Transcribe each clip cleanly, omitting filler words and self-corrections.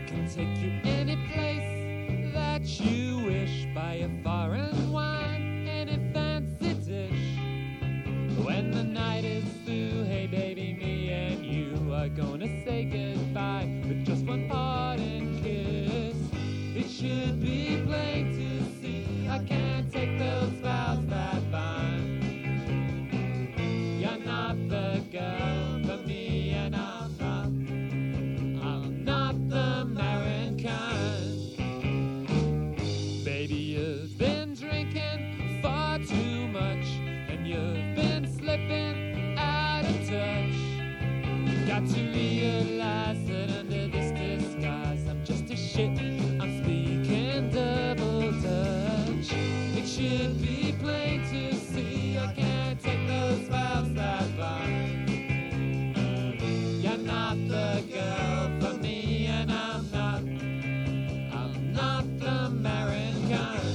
can take you any place that you wish. Buy a foreign wine, any fancy dish. When the night is through, hey baby, me and you are gonna say goodbye with just one parting kiss. It should be plain to see, I can't take those vows that bind. You're not the girl for me, and I'm not the marrying kind. Baby, you've been drinking far too much, and you've been slipping out of touch. Got to realize that under this disguise I'm just a shit, I'm speaking double Dutch. It should be plain to see, I can't take those vows that bind. You're not the girl for me, and I'm not the marrying kind.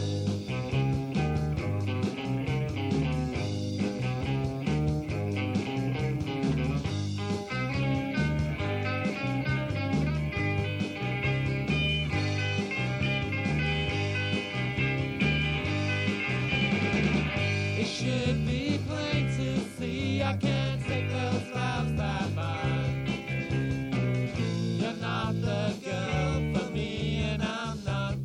Should be plain to see, I can't take those vows that bind. You're not the girl for me, and I'm not.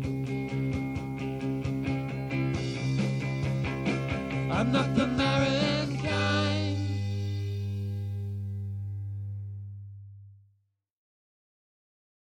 I'm not the marriage.